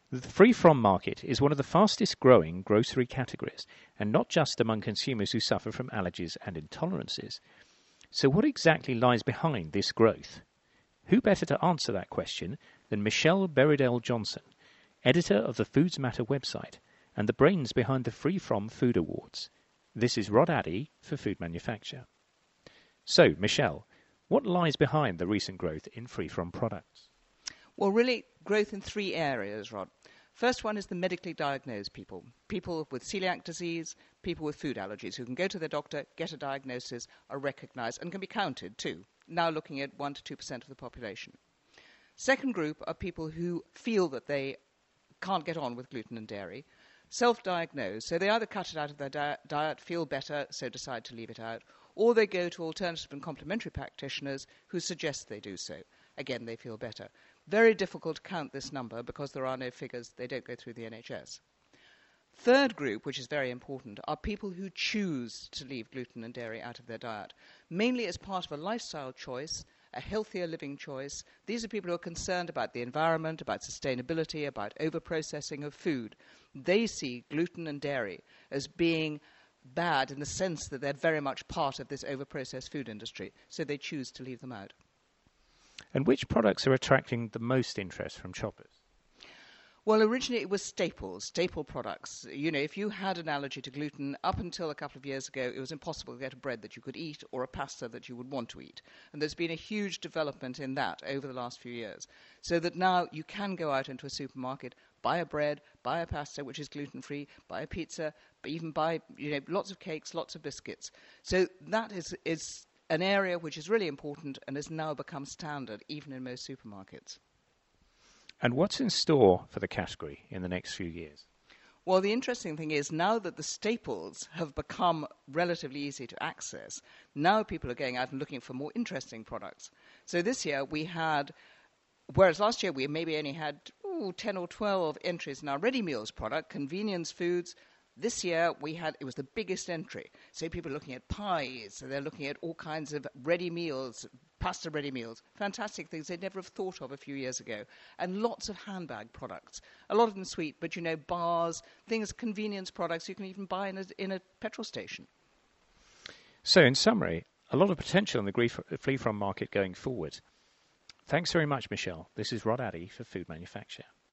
The free-from market is one of the fastest growing grocery categories, and not just among consumers who suffer from allergies and intolerances. So what exactly lies behind this growth? Who better to answer that question than Michelle Berridell-Johnson, editor of the Foods Matter website and the brains behind the Free From Food Awards. This is Rod Addy for Food Manufacture. So, Michelle, what lies behind the recent growth in free from products? Well, really, growth in three areas, Rod. First one is the medically diagnosed people with celiac disease, people with food allergies who can go to their doctor, get a diagnosis, are recognized, and can be counted too, now looking at 1 to 2% of the population. Second group are people who feel that they can't get on with gluten and dairy, self-diagnosed, so they either cut it out of their diet, feel better, so decide to leave it out, or they go to alternative and complementary practitioners who suggest they do so. Again, they feel better. Very difficult to count this number because there are no figures, they don't go through the NHS. Third group, which is very important, are people who choose to leave gluten and dairy out of their diet, mainly as part of a lifestyle choice, a healthier living choice. These are people who are concerned about the environment, about sustainability, about overprocessing of food. They see gluten and dairy as being bad in the sense that they're very much part of this overprocessed food industry, so they choose to leave them out. And which products are attracting the most interest from shoppers? Well, originally it was staple products. You know, if you had an allergy to gluten, up until a couple of years ago, it was impossible to get a bread that you could eat or a pasta that you would want to eat. And there's been a huge development in that over the last few years. So that now you can go out into a supermarket, buy a bread, buy a pasta which is gluten-free, buy a pizza, even buy, lots of cakes, lots of biscuits. So that is an area which is really important and has now become standard even in most supermarkets. And what's in store for the category in the next few years? Well, the interesting thing is now that the staples have become relatively easy to access, now people are going out and looking for more interesting products. So this year we had, whereas last year we maybe only had 10 or 12 entries in our ready meals product, convenience foods, this year it was the biggest entry. So people are looking at pies, so they're looking at all kinds of ready meals, pasta ready meals, fantastic things they'd never have thought of a few years ago. And lots of handbag products, a lot of them sweet, but bars, things, convenience products you can even buy in a petrol station. So in summary, a lot of potential in the free from market going forward. Thanks very much, Michelle. This is Rod Addy for Food Manufacture.